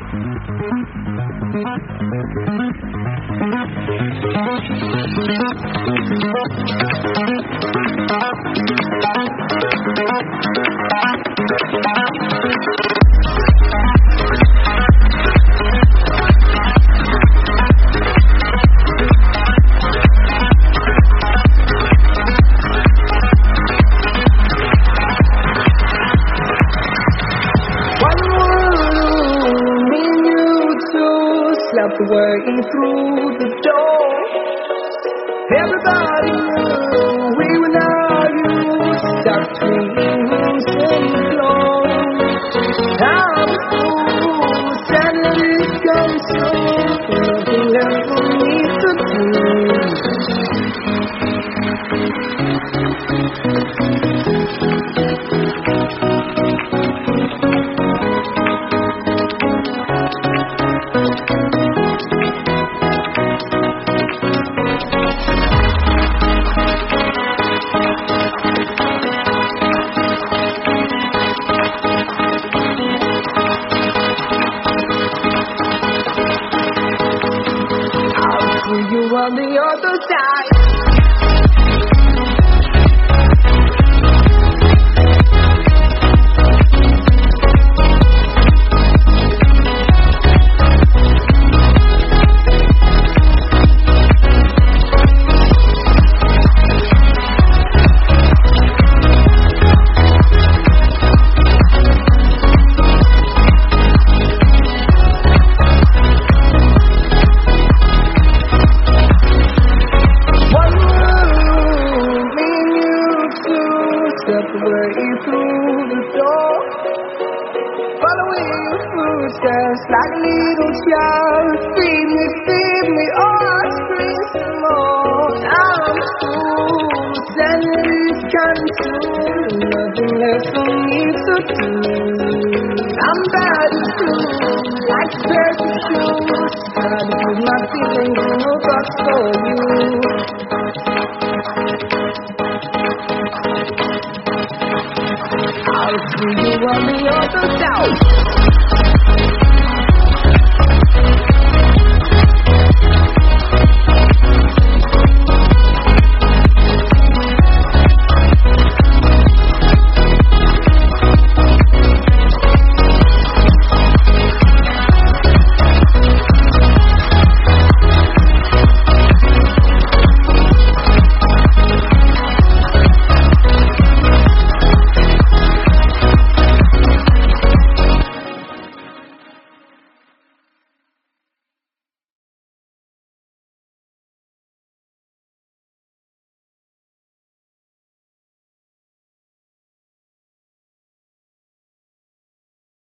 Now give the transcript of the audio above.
Slept away through the door. Everybody knew we were not used. Stuck between rooms and the floor. I'm a fool, Saturday's coming soon. Nothing left for me to do. You on the other side. Step away through the door, following your footsteps like a little child. Feed me, oh, I scream some more. I'm a fool, Saturday's coming soon. Nothing left for me to do. I'm bad and blue, like a pair of shoes. Trying to put my feelings in a box for you. I'll see you on the other side.